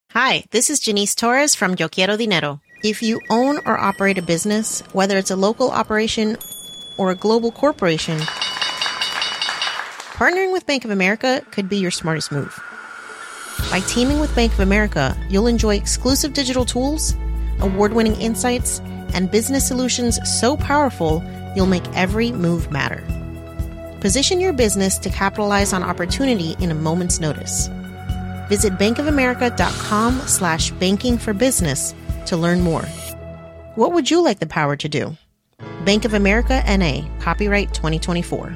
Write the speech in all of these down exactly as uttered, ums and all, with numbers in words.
Hi, this is Janice Torres from Yo Quiero Dinero. If you own or operate a business, whether it's a local operation or a global corporation, partnering with Bank of America could be your smartest move. By teaming with Bank of America, you'll enjoy exclusive digital tools, award-winning insights, and business solutions so powerful, you'll make every move matter. Position your business to capitalize on opportunity in a moment's notice. Visit bankofamerica.com slash banking for business to learn more. What would you like the power to do? Bank of America N A, copyright twenty twenty-four.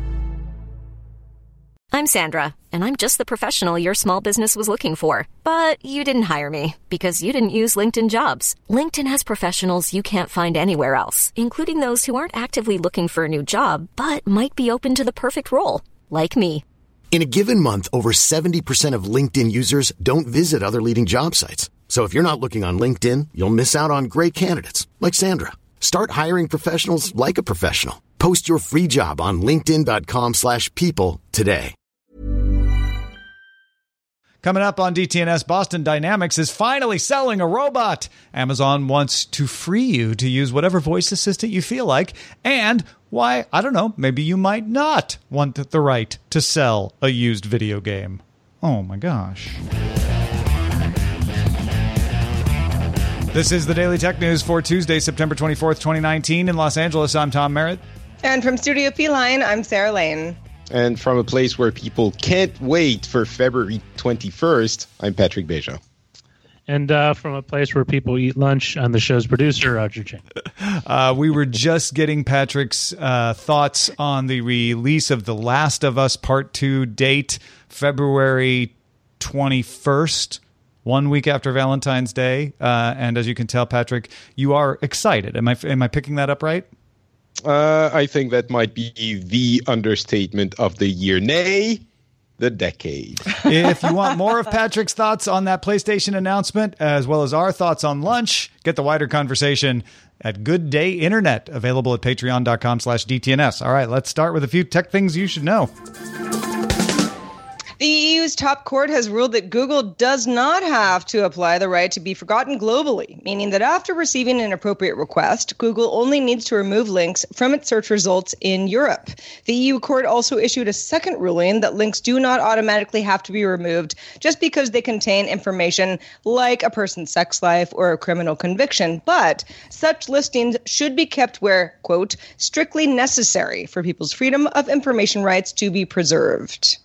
I'm Sandra, and I'm just the professional your small business was looking for. But you didn't hire me because you didn't use LinkedIn Jobs. LinkedIn has professionals you can't find anywhere else, including those who aren't actively looking for a new job, but might be open to the perfect role, like me. In a given month, over seventy percent of LinkedIn users don't visit other leading job sites. So if you're not looking on LinkedIn, you'll miss out on great candidates like Sandra. Start hiring professionals like a professional. Post your free job on linkedin.com slash people today. Coming up on D T N S, Boston Dynamics is finally selling a robot. Amazon wants to free you to use whatever voice assistant you feel like. And why, I don't know, maybe you might not want the right to sell a used video game. Oh my gosh. This is the Daily Tech News for Tuesday, September twenty-fourth, twenty nineteen. In Los Angeles, I'm Tom Merritt. And from Studio Feline, I'm Sarah Lane. And from a place where people can't wait for February twenty-first, I'm Patrick Beja. And uh, from a place where people eat lunch, I'm the show's producer, Roger Chang. Uh, we were just getting Patrick's uh, thoughts on the release of The Last of Us Part two date, February twenty-first, one week after Valentine's Day. Uh, and as you can tell, Patrick, you are excited. Am I, am I picking that up right? Uh, I think that might be the understatement of the year, nay, the decade. If you want more of Patrick's thoughts on that PlayStation announcement, as well as our thoughts on lunch, get the wider conversation at Good Day Internet, available at patreon.com slash DTNS. All right, let's start with a few tech things you should know. The E U's top court has ruled that Google does not have to apply the right to be forgotten globally, meaning that after receiving an appropriate request, Google only needs to remove links from its search results in Europe. The E U court also issued a second ruling that links do not automatically have to be removed just because they contain information like a person's sex life or a criminal conviction, but such listings should be kept where, quote, strictly necessary for people's freedom of information rights to be preserved.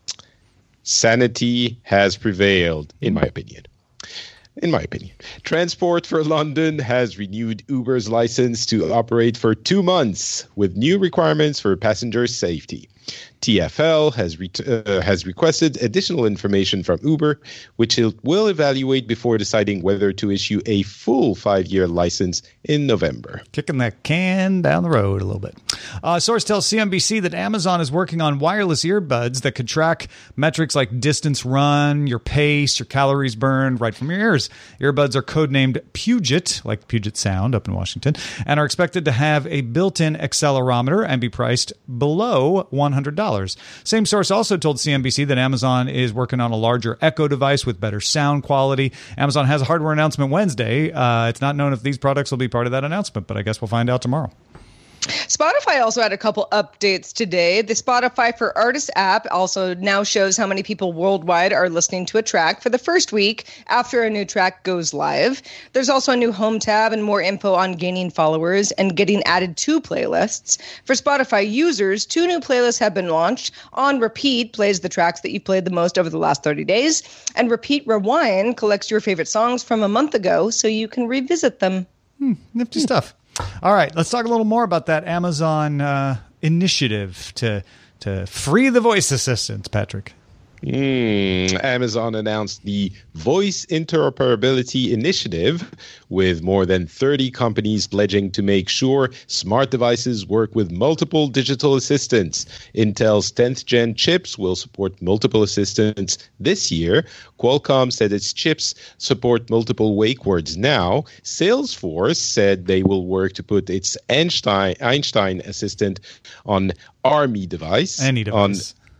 Sanity has prevailed, in my opinion. In my opinion. Transport for London has renewed Uber's license to operate for two months with new requirements for passenger safety. T F L has re- uh, has requested additional information from Uber, which it will evaluate before deciding whether to issue a full five-year license in November. Kicking that can down the road a little bit. Uh, source tells C N B C that Amazon is working on wireless earbuds that could track metrics like distance run, your pace, your calories burned right from your ears. Earbuds are codenamed Puget, like Puget Sound up in Washington, and are expected to have a built-in accelerometer and be priced below one hundred dollars. Same source also told C N B C that Amazon is working on a larger Echo device with better sound quality. Amazon has a hardware announcement Wednesday. Uh, it's not known if these products will be part of that announcement, but I guess we'll find out tomorrow. Spotify also had a couple updates today. The Spotify for Artists app also now shows how many people worldwide are listening to a track for the first week after a new track goes live. There's also a new home tab and more info on gaining followers and getting added to playlists. For Spotify users, two new playlists have been launched. On Repeat plays the tracks that you've played the most over the last thirty days, and Repeat Rewind collects your favorite songs from a month ago so you can revisit them. Hmm, nifty hmm. stuff. All right, let's talk a little more about that Amazon uh, initiative to to free the voice assistants, Patrick. Mm, Amazon announced the Voice Interoperability Initiative, with more than thirty companies pledging to make sure smart devices work with multiple digital assistants. Intel's tenth gen chips will support multiple assistants this year. Qualcomm said its chips support multiple wake words now. Salesforce said they will work to put its Einstein, Einstein assistant on Army device. Any device. On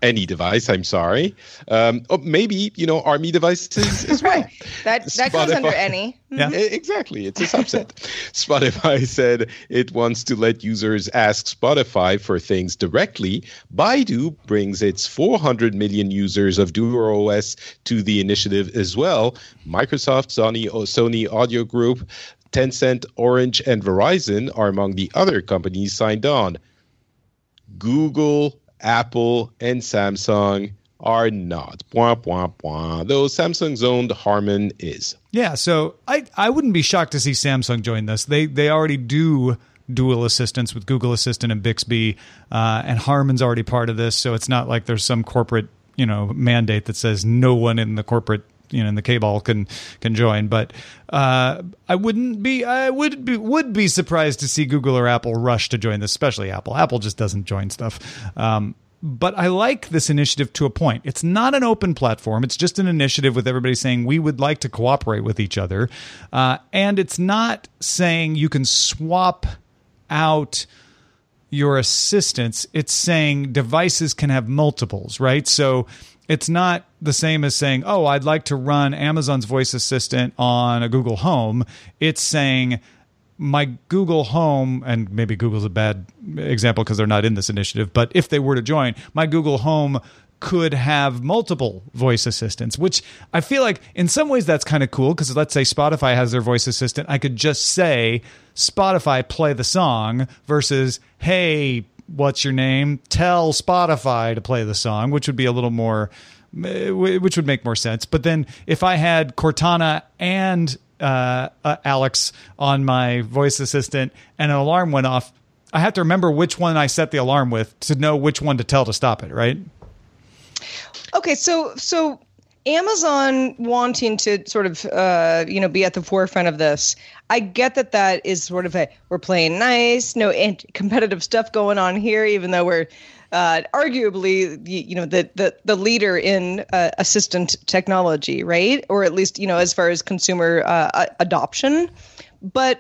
any device, I'm sorry. Um, oh, maybe, you know, Army devices as well. Right. That, that comes under any. Yeah. Exactly. It's a subset. Spotify said it wants to let users ask Spotify for things directly. Baidu brings its four hundred million users of DuerOS to the initiative as well. Microsoft, Sony, Sony Audio Group, Tencent, Orange, and Verizon are among the other companies signed on. Google, Apple, and Samsung are not. Bwah, bwah, bwah. Though Samsung's owned Harman is. Yeah, so I, I wouldn't be shocked to see Samsung join this. They they already do dual assistants with Google Assistant and Bixby, uh, and Harman's already part of this, so it's not like there's some corporate, you know, mandate that says no one in the corporate, you know, in the cabal can can join. But uh, I wouldn't be I would be would be surprised to see Google or Apple rush to join this, especially Apple. Apple just doesn't join stuff. Um, But I like this initiative to a point. It's not an open platform. It's just an initiative with everybody saying we would like to cooperate with each other. Uh, and it's not saying you can swap out your assistants. It's saying devices can have multiples, right? So it's not the same as saying, oh, I'd like to run Amazon's voice assistant on a Google Home. It's saying my Google Home, and maybe Google's a bad example because they're not in this initiative, but if they were to join, my Google Home could have multiple voice assistants, which I feel like in some ways that's kind of cool because let's say Spotify has their voice assistant. I could just say, Spotify, play the song versus, hey, what's your name? Tell Spotify to play the song, which would be a little more, which would make more sense. But then if I had Cortana and Uh, uh, Alex on my voice assistant and an alarm went off, I have to remember which one I set the alarm with to know which one to tell to stop it, right? Okay, so so Amazon wanting to sort of uh, you know be at the forefront of this, I get that that is sort of a we're playing nice, no competitive stuff going on here, even though we're Uh, arguably, you know, the the, the leader in uh, assistant technology, right? Or at least, you know, as far as consumer uh, adoption. But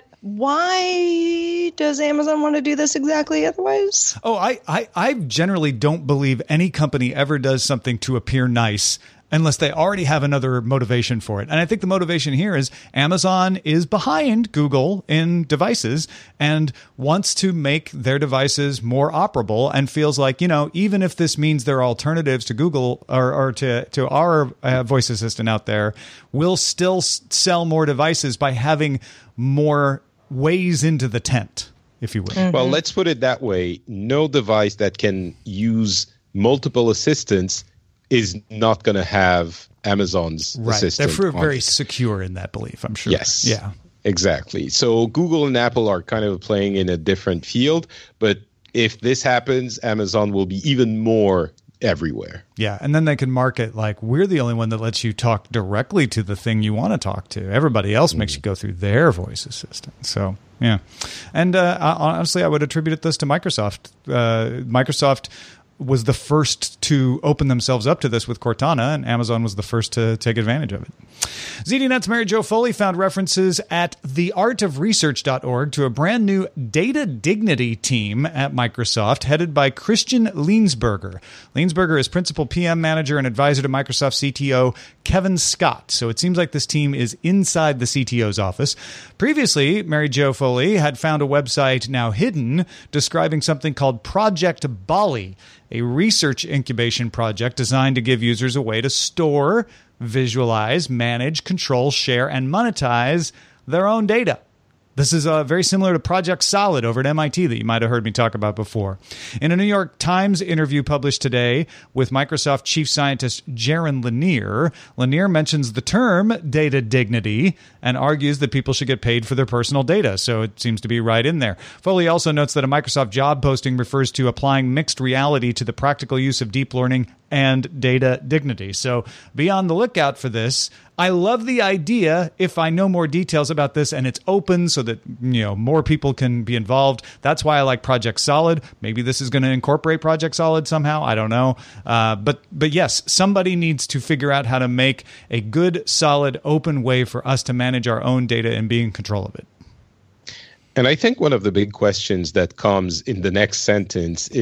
why does Amazon want to do this exactly otherwise? Oh, I, I, I generally don't believe any company ever does something to appear nice unless they already have another motivation for it. And I think the motivation here is Amazon is behind Google in devices and wants to make their devices more operable and feels like, you know, even if this means there are alternatives to Google or, or to, to our uh, voice assistant out there, we'll still s- sell more devices by having more ways into the tent, if you will. Mm-hmm. Well, let's put it that way. No device that can use multiple assistants is not going to have Amazon's right. assistant. They're on very it. secure in that belief, I'm sure. Yes. Yeah. Exactly. So Google and Apple are kind of playing in a different field, but if this happens, Amazon will be even more everywhere. Yeah, and then they can market like we're the only one that lets you talk directly to the thing you want to talk to. Everybody else mm. makes you go through their voice assistant. So, yeah. And uh, honestly, I would attribute this to Microsoft. Uh, Microsoft was the first to open themselves up to this with Cortana, and Amazon was the first to take advantage of it. ZDNet's Mary Jo Foley found references at the art of research dot org to a brand new data dignity team at Microsoft headed by Christian Leensberger. Leensberger is principal P M manager and advisor to Microsoft C T O Kevin Scott. So it seems like this team is inside the C T O's office. Previously, Mary Jo Foley had found a website now hidden describing something called Project Bali, a research incubation project designed to give users a way to store, visualize, manage, control, share, and monetize their own data. This is uh, very similar to Project Solid over at M I T that you might have heard me talk about before. In a New York Times interview published today with Microsoft chief scientist Jaron Lanier, Lanier mentions the term data dignity and argues that people should get paid for their personal data, so it seems to be right in there. Foley also notes that a Microsoft job posting refers to applying mixed reality to the practical use of deep learning and data dignity. So be on the lookout for this. I love the idea if I know more details about this and it's open so that, you know, more people can be involved. That's why I like Project Solid. Maybe this is going to incorporate Project Solid somehow. I don't know. Uh, but but yes, somebody needs to figure out how to make a good, solid, open way for us to manage our own data and be in control of it. And I think one of the big questions that comes in the next sentence is,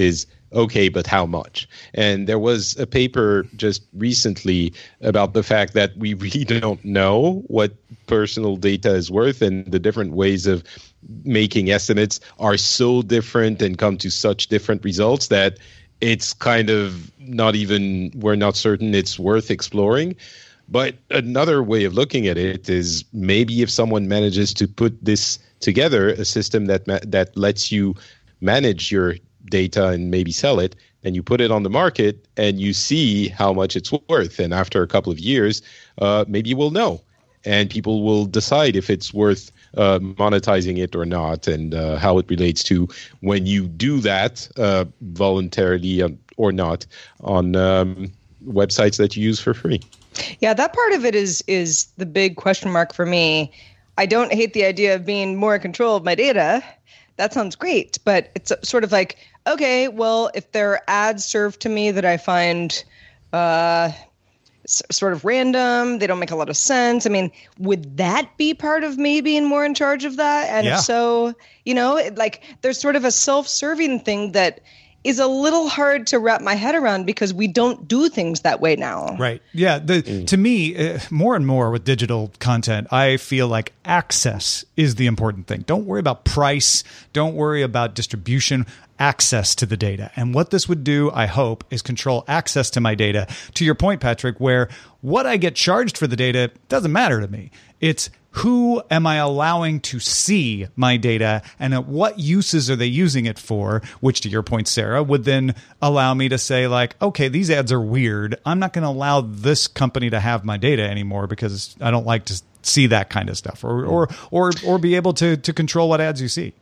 Okay, but how much? And there was a paper just recently about the fact that we really don't know what personal data is worth, and the different ways of making estimates are so different and come to such different results that it's kind of not even, we're not certain it's worth exploring. But another way of looking at it is maybe if someone manages to put this together, a system that ma- that lets you manage your data and maybe sell it, and you put it on the market and you see how much it's worth. And after a couple of years, uh, maybe you will know, and people will decide if it's worth uh, monetizing it or not, and uh, how it relates to when you do that uh, voluntarily or not on um, websites that you use for free. Yeah, that part of it is is the big question mark for me. I don't hate the idea of being more in control of my data. That sounds great, but it's sort of like, okay, well, if there are ads served to me that I find uh, s- sort of random, they don't make a lot of sense. I mean, would that be part of me being more in charge of that? And Yeah. if so, you know, it, like there's sort of a self-serving thing that is a little hard to wrap my head around because we don't do things that way now. Right. Yeah. The, mm. To me, uh, more and more with digital content, I feel like access is the important thing. Don't worry about price. Don't worry about distribution. Access to the data. And what this would do, I hope, is control access to my data. To your point, Patrick, where what I get charged for the data doesn't matter to me. It's who am I allowing to see my data, and at what uses are they using it for, which to your point, Sarah, would then allow me to say like, okay, these ads are weird. I'm not going to allow this company to have my data anymore because I don't like to see that kind of stuff, or or or, or be able to to control what ads you see.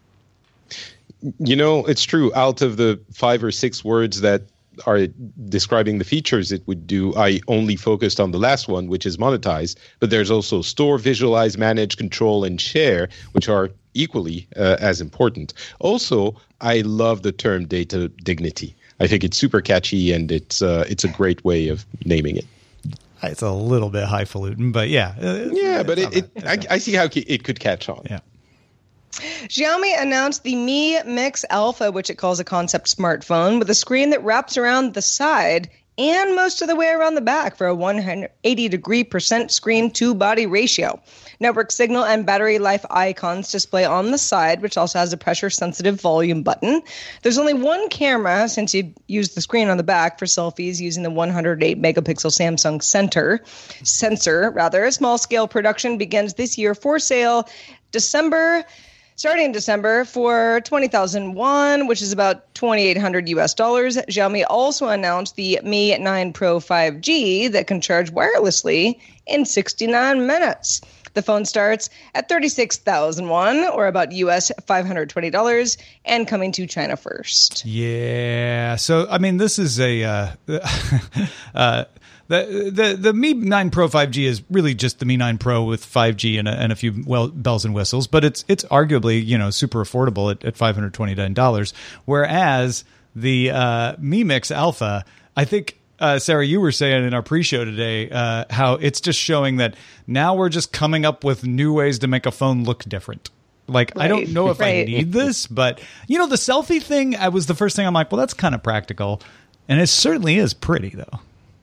You know, it's true. Out of the five or six words that are describing the features it would do, I only focused on the last one, which is monetize. But there's also store, visualize, manage, control, and share, which are equally uh, as important. Also, I love the term data dignity. I think it's super catchy, and it's uh, it's a great way of naming it. It's a little bit highfalutin, but yeah. Yeah, but it, it I, I see how it could catch on. Yeah. Xiaomi announced the Mi Mix Alpha, which it calls a concept smartphone, with a screen that wraps around the side and most of the way around the back for a one hundred eighty degree percent screen to body ratio. Network signal and battery life icons display on the side, which also has a pressure-sensitive volume button. There's only one camera, since you use the screen on the back for selfies using the one hundred eight megapixel Samsung Center sensor. Rather, small-scale production begins this year for sale December. Starting in December for twenty thousand won, which is about twenty-eight hundred U S dollars. Xiaomi also announced the Mi nine Pro five G that can charge wirelessly in sixty-nine minutes. The phone starts at thirty-six thousand won, or about U S five hundred twenty dollars, and coming to China first. Yeah. So, I mean, this is a... Uh, uh, The the the Mi nine Pro five G is really just the Mi nine Pro with five G and a, and a few well, bells and whistles, but it's it's arguably, you know, super affordable at, at five hundred twenty-nine dollars. Whereas the uh, Mi Mix Alpha, I think, uh, Sarah, you were saying in our pre-show today uh, how it's just showing that now we're just coming up with new ways to make a phone look different. Like, right. I don't know if right. I need this, but, you know, the selfie thing, I was the first thing I'm like, well, that's kind of practical. And it certainly is pretty, though.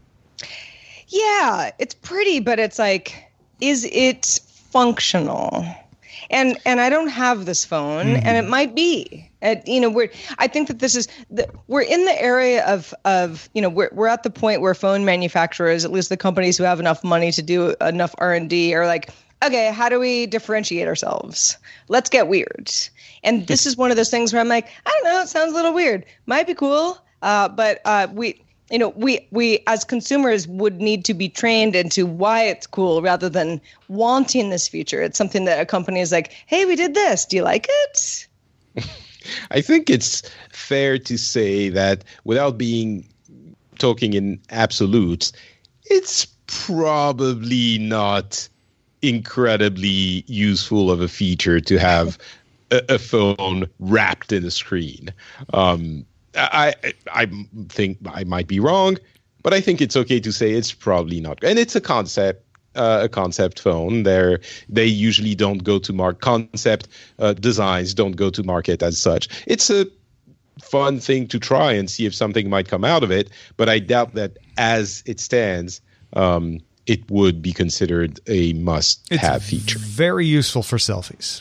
Yeah, it's pretty, but it's like, is it functional? And and I don't have this phone, mm-hmm. and it might be. It, you know, we're. I think that this is the, we're in the area of of you know we're we're at the point where phone manufacturers, at least the companies who have enough money to do enough R and D, are like, okay, how do we differentiate ourselves? Let's get weird. And this is one of those things where I'm like, I don't know, it sounds a little weird. Might be cool, uh, but uh, we. You know, we, we as consumers would need to be trained into why it's cool rather than wanting this feature. It's something that a company is like, hey, we did this. Do you like it? I think it's fair to say that without being talking in absolutes, it's probably not incredibly useful of a feature to have a, a phone wrapped in a screen. Um I I think I might be wrong, but I think it's okay to say it's probably not. And it's a concept, uh, a concept phone. They're, they usually don't go to market. Concept uh, designs don't go to market as such. It's a fun thing to try and see if something might come out of it. But I doubt that as it stands, um, it would be considered a must-have feature. Very useful for selfies.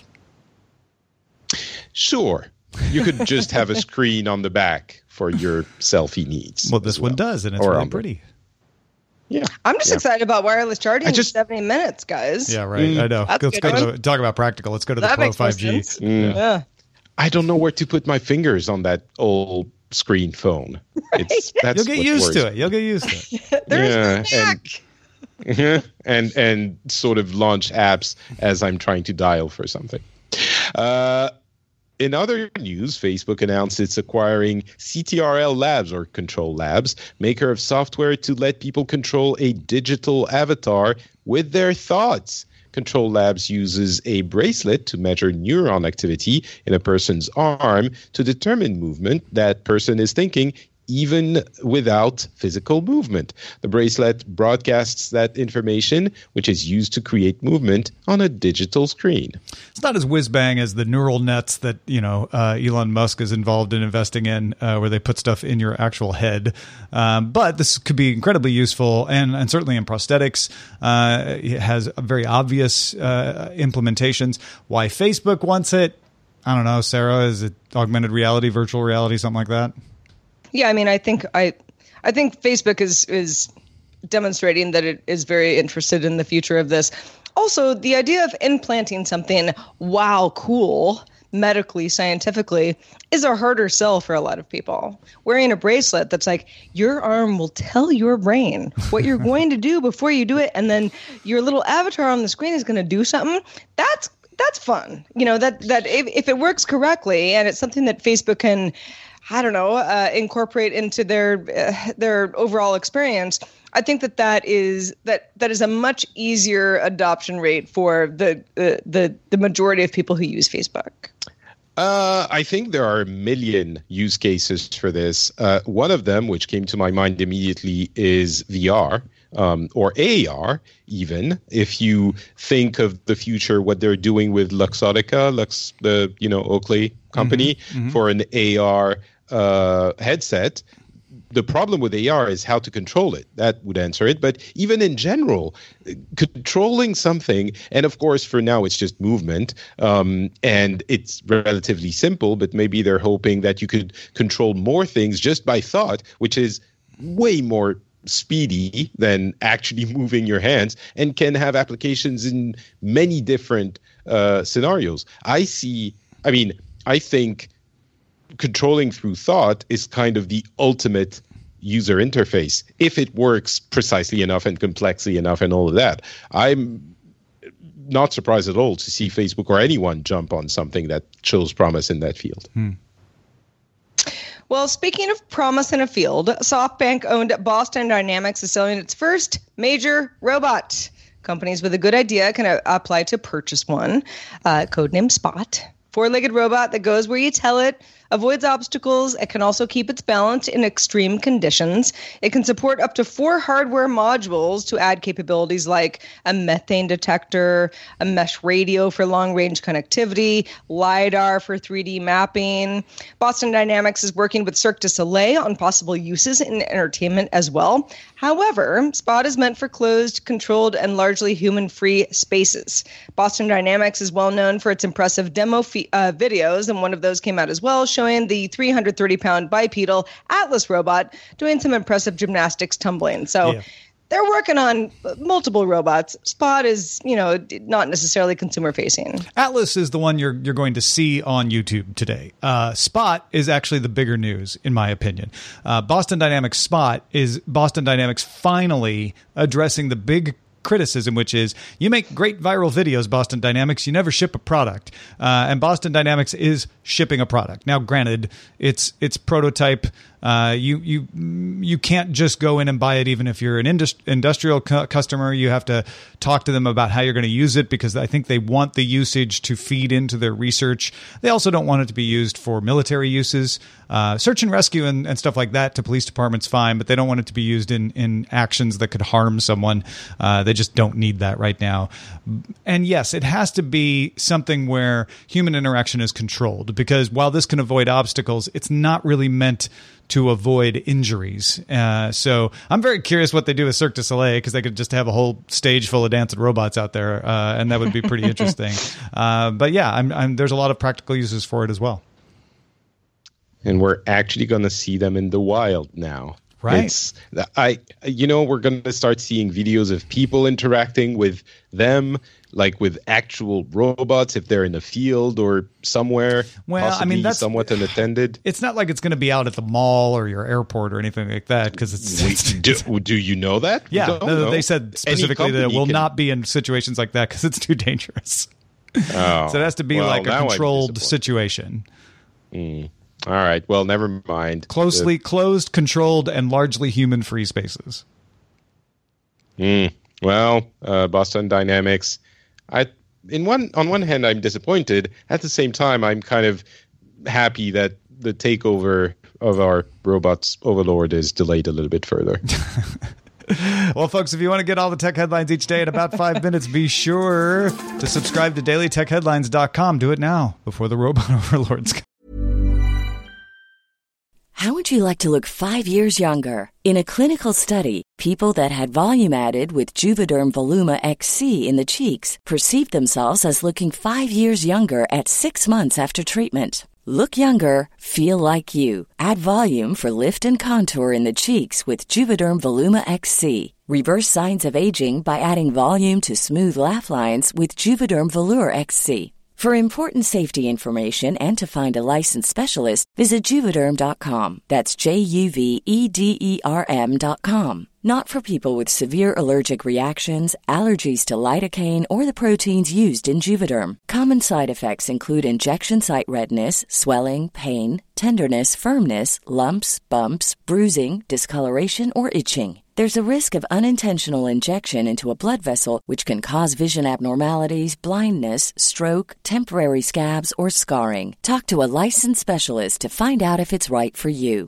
Sure. You could just have a screen on the back for your selfie needs. Well, this well. one does, and it's or really on pretty. Yeah. I'm just yeah. excited about wireless charging I just, in seventy minutes, guys. Yeah, right. Mm, I know. Let's go to the, talk about practical. Let's go to the that Pro five G. Mm. Yeah. yeah. I don't know where to put my fingers on that old screen phone. Right. It's, that's You'll get used to it. You'll get used to it. There's yeah, and, and and sort of launch apps as I'm trying to dial for something. Uh, in other news, Facebook announced it's acquiring C T R L Labs, or Control Labs, maker of software to let people control a digital avatar with their thoughts. Control Labs uses a bracelet to measure neuron activity in a person's arm to determine movement that person is thinking, even without physical movement. The bracelet broadcasts that information, which is used to create movement on a digital screen. It's not as whiz-bang as the neural nets that, you know, uh, Elon Musk is involved in investing in, uh, where they put stuff in your actual head. Um, but this could be incredibly useful, and, and certainly in prosthetics. Uh, it has very obvious uh, implementations. Why Facebook wants it, I don't know, Sarah. Is it augmented reality, virtual reality, something like that? Yeah, I mean, I think I, I think Facebook is is demonstrating that it is very interested in the future of this. Also, the idea of implanting something, wow, cool, medically, scientifically, is a harder sell for a lot of people. Wearing a bracelet that's like, your arm will tell your brain what you're going to do before you do it, and then your little avatar on the screen is going to do something. That's that's fun. You know, that that if, if it works correctly, and it's something that Facebook can, I don't know, uh, incorporate into their uh, their overall experience, I think that that is that that is a much easier adoption rate for the uh, the the majority of people who use Facebook. Uh, I think there are a million use cases for this. Uh, one of them, which came to my mind immediately, is V R. Um, or A R, even if you think of the future, what they're doing with Luxottica, Lux, the you know Oakley company, mm-hmm, mm-hmm. for an A R uh, headset. The problem with A R is how to control it. That would answer it. But even in general, controlling something, and of course, for now, it's just movement, um, and it's relatively simple. But maybe they're hoping that you could control more things just by thought, which is way more speedy than actually moving your hands, and can have applications in many different uh, scenarios. I see, I mean, I think controlling through thought is kind of the ultimate user interface, if it works precisely enough and complexly enough and all of that. I'm not surprised at all to see Facebook or anyone jump on something that shows promise in that field. Hmm. Well, speaking of promise in a field, SoftBank-owned Boston Dynamics is selling its first major robot. Companies with a good idea can uh, apply to purchase one, uh, codenamed Spot. Four-legged robot that goes where you tell it, avoids obstacles. It can also keep its balance in extreme conditions. It can support up to four hardware modules to add capabilities like a methane detector, a mesh radio for long-range connectivity, LiDAR for three D mapping. Boston Dynamics is working with Cirque du Soleil on possible uses in entertainment as well. However, Spot is meant for closed, controlled, and largely human-free spaces. Boston Dynamics is well known for its impressive demo fi- uh, videos, and one of those came out as well, showing the three hundred thirty pound bipedal Atlas robot doing some impressive gymnastics tumbling. So yeah. They're working on multiple robots. Spot is, you know, not necessarily consumer facing. Atlas is the one you're you're going to see on YouTube today. Uh, Spot is actually the bigger news, in my opinion. Uh, Boston Dynamics Spot is Boston Dynamics finally addressing the big criticism, which is you make great viral videos, Boston Dynamics, you never ship a product. Uh, and Boston Dynamics is shipping a product. Now, granted, it's it's prototype. Uh, you you you can't just go in and buy it, even if you're an indus- industrial cu- customer. You have to talk to them about how you're going to use it, because I think they want the usage to feed into their research. They also don't want it to be used for military uses. Uh, search and rescue and, and stuff like that to police departments, fine, but they don't want it to be used in, in actions that could harm someone. Uh, they just don't need that right now. And yes, it has to be something where human interaction is controlled, because while this can avoid obstacles, it's not really meant to avoid injuries. Uh, so I'm very curious what they do with Cirque du Soleil, because they could just have a whole stage full of dancing robots out there, uh, and that would be pretty interesting. Uh, but yeah, I'm, I'm, there's a lot of practical uses for it as well. And we're actually going to see them in the wild now. Right. It's, I, you know, we're going to start seeing videos of people interacting with them, like with actual robots, if they're in a field or somewhere. Well, I mean, that's somewhat unattended. It's not like it's going to be out at the mall or your airport or anything like that, because it's, it's, do, do you know that? Yeah, no, no, they said specifically that it will can... not be in situations like that because it's too dangerous. Oh, so it has to be well, like a controlled situation. Mm. All right. Well, never mind. Closely the... closed, controlled, and largely human-free spaces. Mm. Well, uh, Boston Dynamics. I, in one on one hand, I'm disappointed. At the same time, I'm kind of happy that the takeover of our robots overlord is delayed a little bit further. Well, folks, if you want to get all the tech headlines each day in about five minutes, be sure to subscribe to daily tech headlines dot com. Do it now before the robot overlords come. How would you like to look five years younger? In a clinical study, people that had volume added with Juvederm Voluma X C in the cheeks perceived themselves as looking five years younger at six months after treatment. Look younger, feel like you. Add volume for lift and contour in the cheeks with Juvederm Voluma X C. Reverse signs of aging by adding volume to smooth laugh lines with Juvederm Volure X C. For important safety information and to find a licensed specialist, visit Juvederm dot com. That's J U V E D E R M dot com. Not for people with severe allergic reactions, allergies to lidocaine, or the proteins used in Juvederm. Common side effects include injection site redness, swelling, pain, tenderness, firmness, lumps, bumps, bruising, discoloration, or itching. There's a risk of unintentional injection into a blood vessel, which can cause vision abnormalities, blindness, stroke, temporary scabs, or scarring. Talk to a licensed specialist to find out if it's right for you.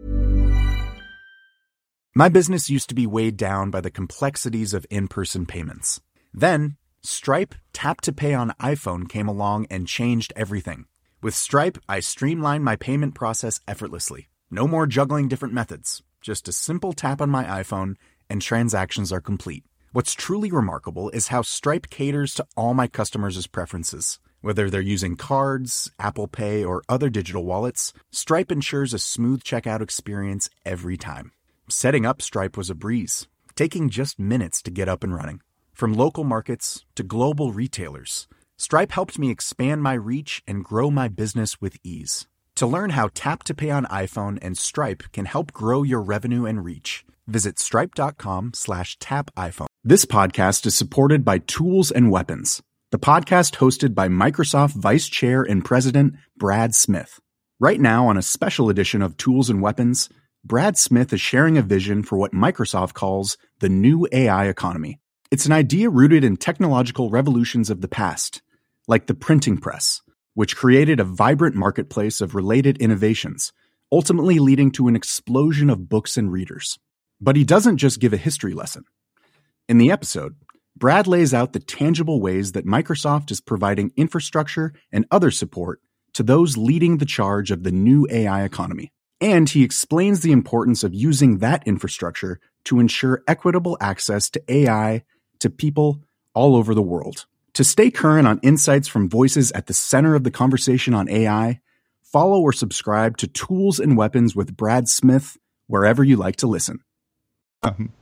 My business used to be weighed down by the complexities of in-person payments. Then, Stripe Tap to Pay on iPhone came along and changed everything. With Stripe, I streamlined my payment process effortlessly. No more juggling different methods. Just a simple tap on my iPhone and transactions are complete. What's truly remarkable is how Stripe caters to all my customers' preferences. Whether they're using cards, Apple Pay, or other digital wallets, Stripe ensures a smooth checkout experience every time. Setting up Stripe was a breeze, taking just minutes to get up and running. From local markets to global retailers, Stripe helped me expand my reach and grow my business with ease. To learn how Tap to Pay on iPhone and Stripe can help grow your revenue and reach, visit stripe.com slash tap iPhone. This podcast is supported by Tools and Weapons, the podcast hosted by Microsoft Vice Chair and President Brad Smith. Right now, on a special edition of Tools and Weapons, Brad Smith is sharing a vision for what Microsoft calls the new A I economy. It's an idea rooted in technological revolutions of the past, like the printing press, which created a vibrant marketplace of related innovations, ultimately leading to an explosion of books and readers. But he doesn't just give a history lesson. In the episode, Brad lays out the tangible ways that Microsoft is providing infrastructure and other support to those leading the charge of the new A I economy. And he explains the importance of using that infrastructure to ensure equitable access to A I to people all over the world. To stay current on insights from voices at the center of the conversation on A I, follow or subscribe to Tools and Weapons with Brad Smith wherever you like to listen. Um.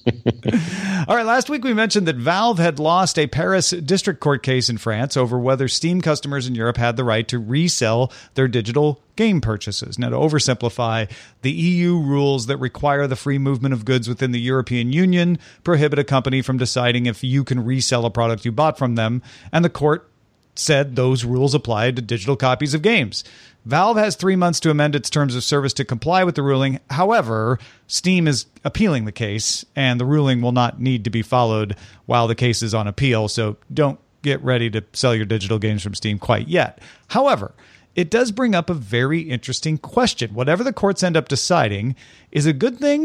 All right, last week we mentioned that Valve had lost a Paris district court case in France over whether Steam customers in Europe had the right to resell their digital game purchases. Now, to oversimplify, the E U rules that require the free movement of goods within the European Union prohibit a company from deciding if you can resell a product you bought from them, and the court said those rules applied to digital copies of games. Valve has three months to amend its terms of service to comply with the ruling. However, Steam is appealing the case, and the ruling will not need to be followed while the case is on appeal, so don't get ready to sell your digital games from Steam quite yet. However, it does bring up a very interesting question. Whatever the courts end up deciding is a good thing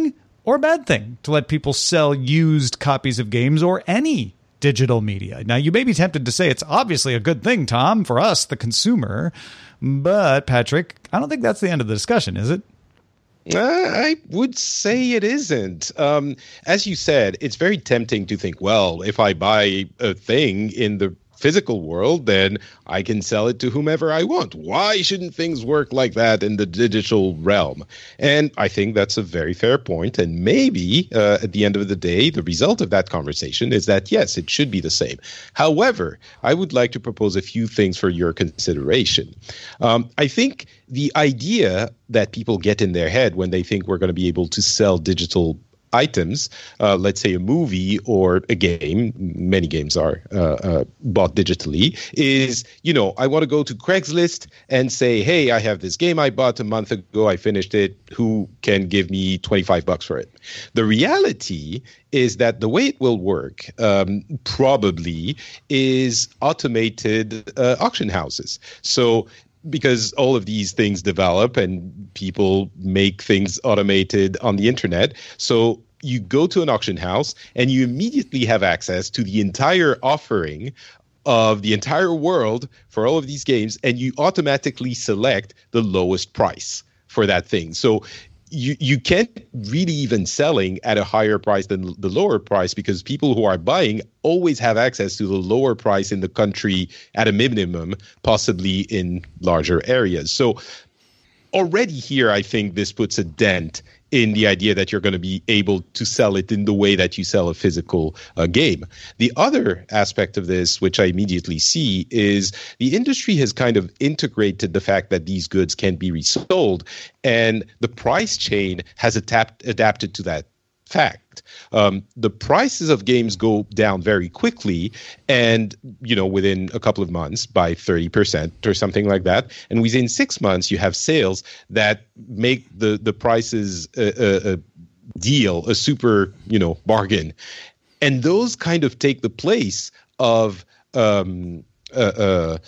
or a bad thing to let people sell used copies of games or any digital media? Now, you may be tempted to say it's obviously a good thing, Tom, for us, the consumer. But, Patrick, I don't think that's the end of the discussion, is it? Uh, I would say it isn't. Um, as you said, it's very tempting to think, well, if I buy a thing in the physical world, then I can sell it to whomever I want. Why shouldn't things work like that in the digital realm? And I think that's a very fair point. And maybe uh, at the end of the day, the result of that conversation is that, yes, it should be the same. However, I would like to propose a few things for your consideration. Um, I think the idea that people get in their head when they think we're going to be able to sell digital items, uh, let's say a movie or a game, many games are uh, uh, bought digitally, is, you know, I want to go to Craigslist and say, hey, I have this game I bought a month ago, I finished it, who can give me twenty-five bucks for it? The reality is that the way it will work um, probably is automated uh, auction houses. So because all of these things develop and people make things automated on the internet. So you go to an auction house and you immediately have access to the entire offering of the entire world for all of these games, and you automatically select the lowest price for that thing. So you you can't really even selling at a higher price than the lower price, because people who are buying always have access to the lower price in the country at a minimum, possibly in larger areas. So already here, I think this puts a dent in the idea that you're going to be able to sell it in the way that you sell a physical uh, game. The other aspect of this, which I immediately see, is the industry has kind of integrated the fact that these goods can be resold, and the price chain has adapt- adapted to that fact. Um, the prices of games go down very quickly, and, you know, within a couple of months by thirty percent or something like that. And within six months, you have sales that make the, the prices a, a, a deal, a super, you know, bargain. And those kind of take the place of um, uh, uh,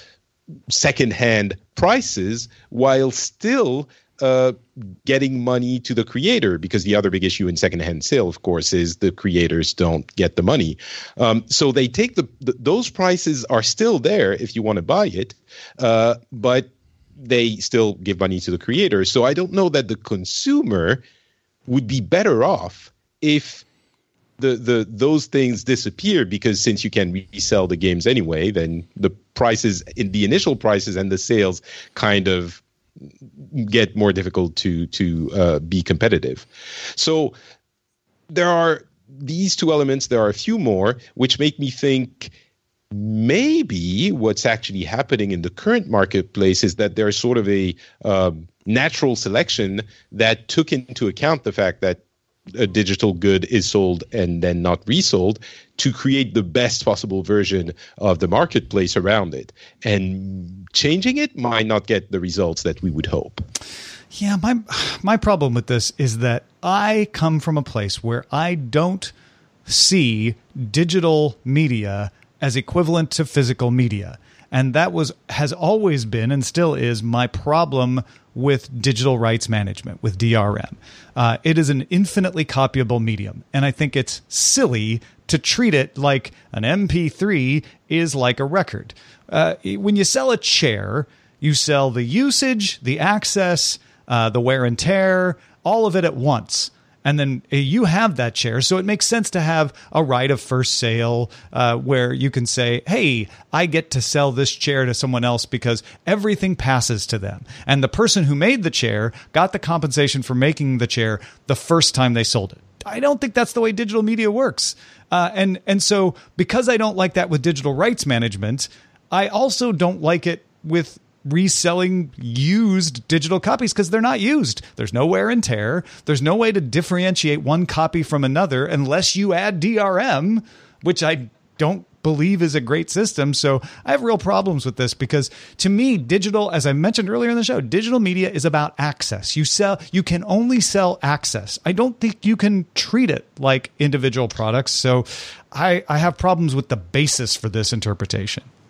secondhand prices, while still Uh, getting money to the creator, because the other big issue in secondhand sale, of course, is the creators don't get the money. Um, so they take the, the those prices are still there if you want to buy it, uh, but they still give money to the creator. So I don't know that the consumer would be better off if the the those things disappear, because since you can resell the games anyway, then the prices in the initial prices and the sales kind of get more difficult to to uh, be competitive. So there are these two elements. There are a few more which make me think maybe what's actually happening in the current marketplace is that there's sort of a um, natural selection that took into account the fact that a digital good is sold and then not resold, to create the best possible version of the marketplace around it. And changing it might not get the results that we would hope. Yeah, my my problem with this is that I come from a place where I don't see digital media as equivalent to physical media. And that was has always been and still is my problem with digital rights management, with D R M. Uh, it is an infinitely copyable medium, and I think it's silly to treat it like an M P three is like a record. Uh, when you sell a chair, you sell the usage, the access, uh, the wear and tear, all of it at once. And then you have that chair. So it makes sense to have a right of first sale uh, where you can say, hey, I get to sell this chair to someone else because everything passes to them. And the person who made the chair got the compensation for making the chair the first time they sold it. I don't think that's the way digital media works. Uh, and, and so because I don't like that with digital rights management, I also don't like it with reselling used digital copies, because they're not used. There's no wear and tear. There's no way to differentiate one copy from another unless you add D R M, which I don't believe is a great system. So I have real problems with this, because to me, digital, as I mentioned earlier in the show, digital media is about access. You sell, you can only sell access. I don't think you can treat it like individual products. So I, I have problems with the basis for this interpretation.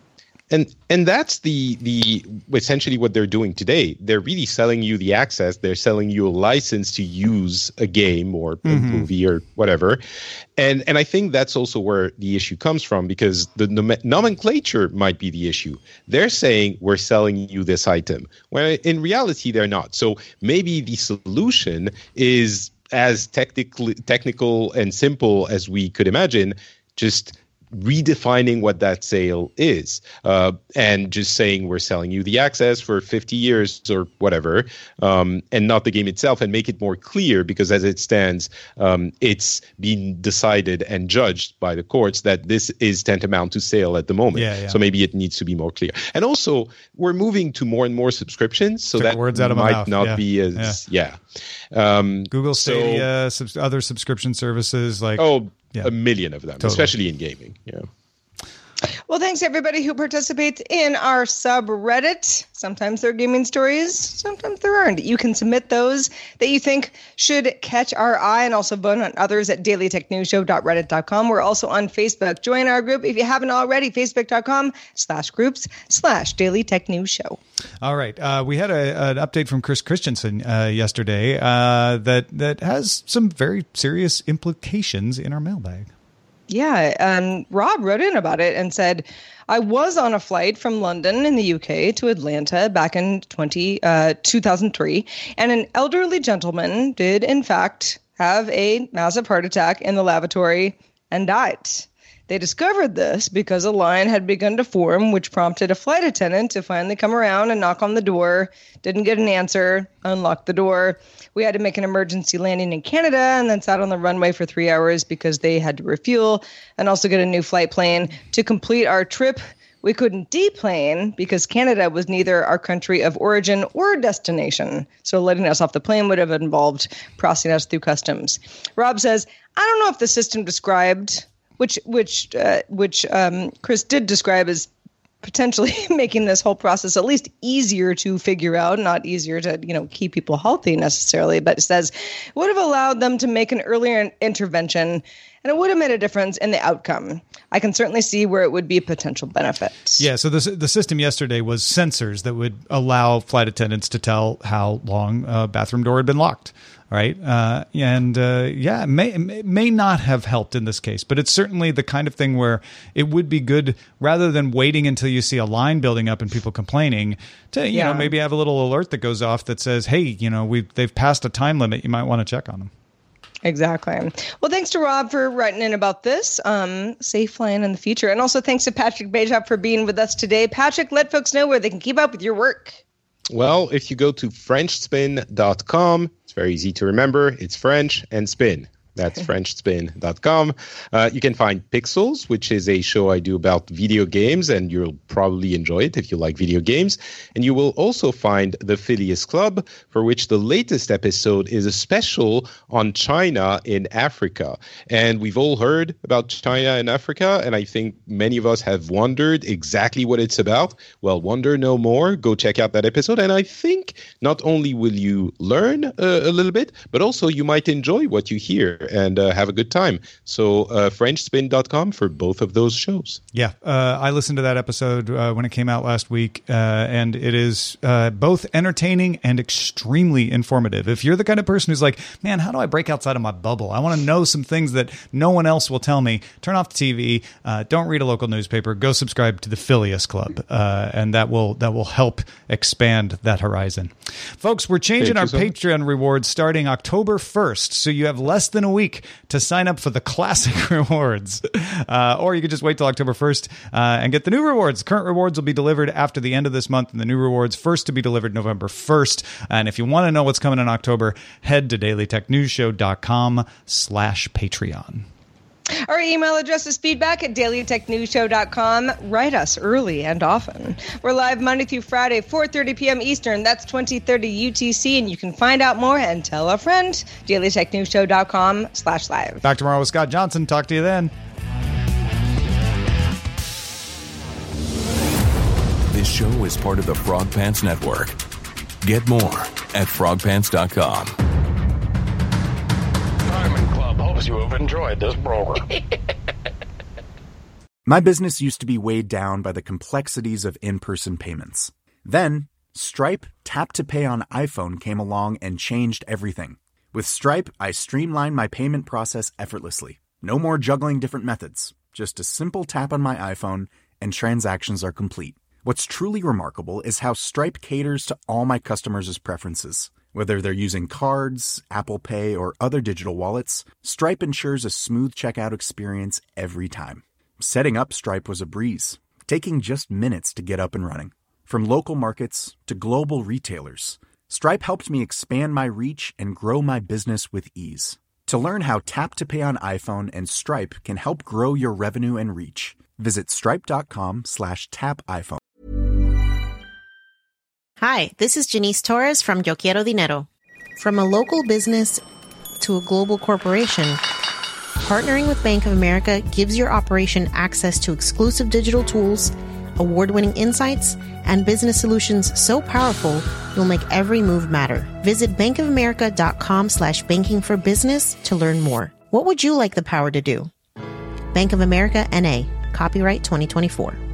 And and that's the the essentially what they're doing today. They're really selling you the access. They're selling you a license to use a game or a mm-hmm. movie or whatever. And and I think that's also where the issue comes from, because the nom- nomenclature might be the issue. They're saying we're selling you this item, when in reality they're not. So maybe the solution is as technically technical and simple as we could imagine, just redefining what that sale is, uh, and just saying we're selling you the access for fifty years or whatever, um, and not the game itself, and make it more clear, because as it stands, um, it's been decided and judged by the courts that this is tantamount to sale at the moment. Yeah, yeah. So maybe it needs to be more clear. And also, we're moving to more and more subscriptions, so Took that words out of my might mouth. not yeah. be as yeah. yeah. Um, Google Stadia, so, subs- other subscription services like oh. Yeah. A million of them, totally. Especially in gaming. Yeah. Well, thanks everybody who participates in our subreddit. Sometimes they're gaming stories, sometimes there aren't. You can submit those that you think should catch our eye, and also vote on others at daily tech news show dot reddit dot com. We're also on Facebook. Join our group if you haven't already, facebook.com slash groups slash daily tech news show. All right. Uh, we had a, an update from Chris Christensen uh, yesterday uh, that, that has some very serious implications in our mailbag. Yeah, um, Rob wrote in about it and said, I was on a flight from London in the U K to Atlanta back in twenty, uh, two thousand three, and an elderly gentleman did, in fact, have a massive heart attack in the lavatory and died. They discovered this because a line had begun to form, which prompted a flight attendant to finally come around and knock on the door, didn't get an answer, unlocked the door. We had to make an emergency landing in Canada and then sat on the runway for three hours because they had to refuel and also get a new flight plane. To complete our trip, we couldn't deplane because Canada was neither our country of origin or destination. So letting us off the plane would have involved processing us through customs. Rob says, I don't know if the system described, which which uh, which um, Chris did describe as potentially making this whole process at least easier to figure out, not easier to, you know, keep people healthy necessarily, but it says it would have allowed them to make an earlier intervention, and it would have made a difference in the outcome. I can certainly see where it would be a potential benefit. Yeah, so the, the system yesterday was sensors that would allow flight attendants to tell how long a bathroom door had been locked. Right. Uh, and uh, yeah, it may, it may not have helped in this case, but it's certainly the kind of thing where it would be good, rather than waiting until you see a line building up and people complaining, to, you yeah. know, maybe have a little alert that goes off that says, hey, you know, we've they've passed a time limit. You might want to check on them. Exactly. Well, thanks to Rob for writing in about this. Um, safe flying in the future. And also thanks to Patrick Bajop for being with us today. Patrick, let folks know where they can keep up with your work. Well, if you go to french spin dot com, it's very easy to remember. It's French and spin. That's french spin dot com. Uh, you can find Pixels, which is a show I do about video games, and you'll probably enjoy it if you like video games. And you will also find the Phileas Club, for which the latest episode is a special on China in Africa. And we've all heard about China and Africa, and I think many of us have wondered exactly what it's about. Well, wonder no more. Go check out that episode. And I think not only will you learn uh, a little bit, but also you might enjoy what you hear and uh, have a good time. So uh, french spin dot com for both of those shows. Yeah, uh, I listened to that episode uh, when it came out last week, uh, and it is uh, both entertaining and extremely informative. If you're the kind of person who's like, man, how do I break outside of my bubble? I want to know some things that no one else will tell me. Turn off the T V, uh, don't read a local newspaper, go subscribe to the Phileas Club, uh, and that will that will help expand that horizon. Folks, we're changing our so Patreon rewards starting October first, so you have less than a week to sign up for the classic rewards. Uh, or you could just wait till October first uh, and get the new rewards. Current rewards will be delivered after the end of this month, and the new rewards first to be delivered November first. And if you want to know what's coming in October, head to daily tech news show dot com slash Patreon. Our email address is feedback at daily tech news show dot com. Write us early and often. We're live Monday through Friday, four thirty p.m. Eastern. That's twenty thirty U T C. And you can find out more and tell a friend. daily tech news show dot com slash live. Back tomorrow with Scott Johnson. Talk to you then. This show is part of the Frog Pants Network. Get more at frog pants dot com. Diamond Club hopes you have enjoyed this program. My business used to be weighed down by the complexities of in-person payments. Then, Stripe Tap to Pay on iPhone came along and changed everything. With Stripe, I streamlined my payment process effortlessly. No more juggling different methods. Just a simple tap on my iPhone and transactions are complete. What's truly remarkable is how Stripe caters to all my customers' preferences. Whether they're using cards, Apple Pay, or other digital wallets, Stripe ensures a smooth checkout experience every time. Setting up Stripe was a breeze, taking just minutes to get up and running. From local markets to global retailers, Stripe helped me expand my reach and grow my business with ease. To learn how Tap to Pay on iPhone and Stripe can help grow your revenue and reach, visit stripe.com slash tap iPhone. Hi, this is Janice Torres from Yo Quiero Dinero. From a local business to a global corporation, partnering with Bank of America gives your operation access to exclusive digital tools, award-winning insights, and business solutions so powerful you'll make every move matter. Visit bankofamerica.com slash banking for business to learn more. What would you like the power to do? Bank of America, N A. Copyright twenty twenty-four.